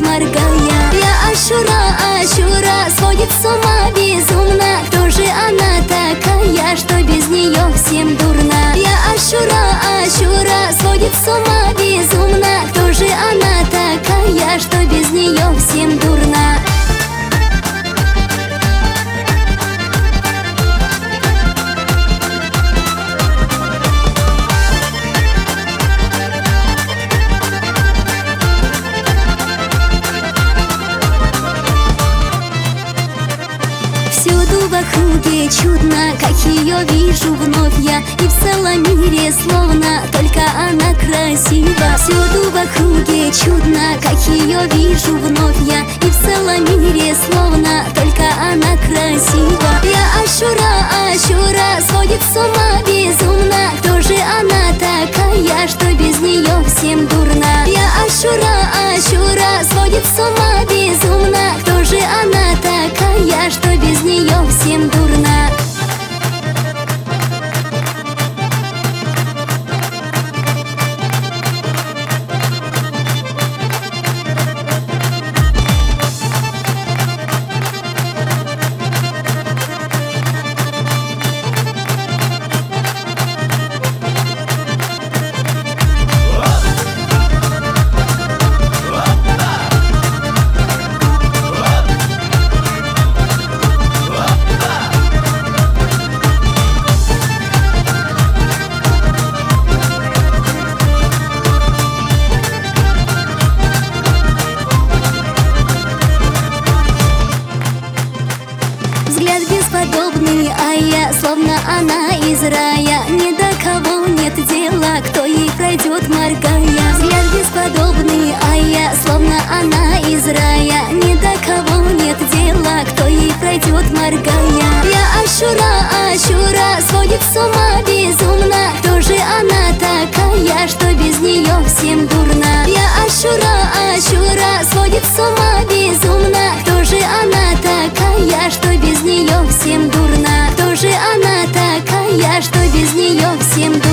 моргая. Я Ашура, Ашура, сводит с ума безумно. Кто же она такая, что без нее всем дурно? Я Ашура, Ашура, сводит с ума безумно. Кто же она такая, что без нее всем дурно? Всюду в округе чудно, как ее вижу вновь я. И в целом мире словно только она красива. Всюду в округе чудно, как ее вижу вновь я. И в целом мире словно только она красива. Я Ашура, Ашура, сводит с ума безумно. Кто же она такая, что без нее всем дурно? Я Ашура, Ашура, сводит с ума безумно. Кто же она такая, что без нее всем дурно? Взгляд бесподобный, а я словно она из рая. Ни до кого нет дела, кто ей пройдет моргая. Взгляд бесподобный, а я словно она из рая. Ни до кого нет дела, кто ей пройдет моргая. Я Ашура, Ашура, сводит с ума безумно. Кто же она такая, что без нее всем дурно? Я Ашура, Ашура, сводит с ума безумно. Кто же она такая, что без нее всем дурно? Кто же она такая, что без нее всем дурно?